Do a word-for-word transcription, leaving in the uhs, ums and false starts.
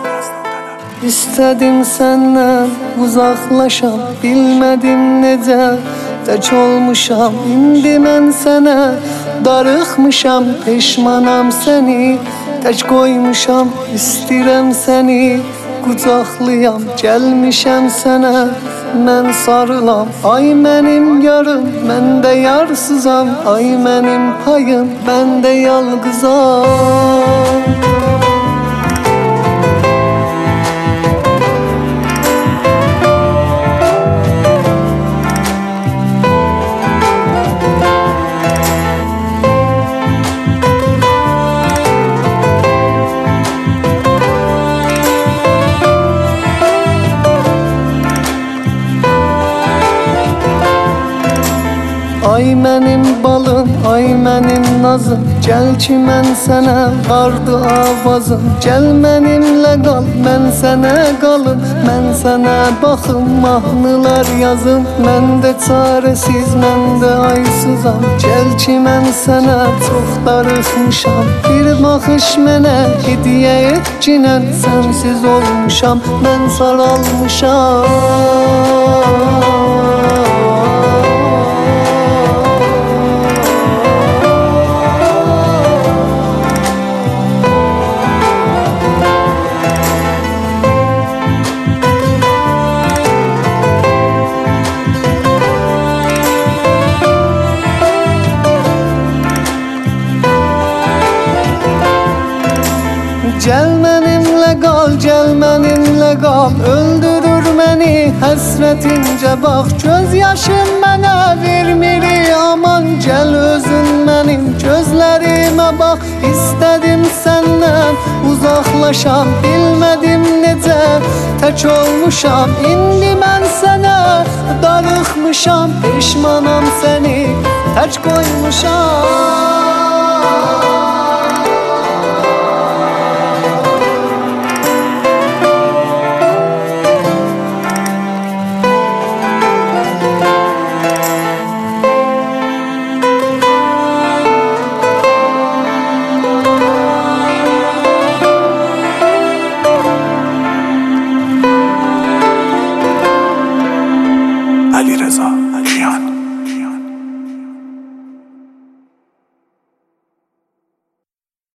İstedim senden uzaklaşam, bilmedim nece tək olmuşam. İndi mən sənə darıxmışam, peşmanam səni tək qoymuşam. İstirəm səni qucaqlayam, gəlmişəm sənə mən sarılam. Ay mənim yarım, mən də yarsızam. Ay mənim payım, mən də yalqızam. Ay mənim balım, ay mənim nazım, gəl ki mən sənə vardı avazım. Gəl mənimlə qal, mən sənə qalım, mən sənə baxım, mahnılar yazım. Mən də çarəsiz, mən də aysızam. Gəl ki mən sənə çox darıxmışam. Bir baxış mənə hediyə et cinən, sənsiz olmuşam, mən saralmışam. Gəl mənimlə qal, gəl mənimlə qal, öldürür məni həsrətincə bax. Göz yaşım mənə vermir aman, gəl özün mənim gözlərimə bax. İstədim səndən uzaqlaşam, bilmədim necə tək olmuşam. İndi mən sənə darıxmışam, peşmanam səni tək qoymuşam.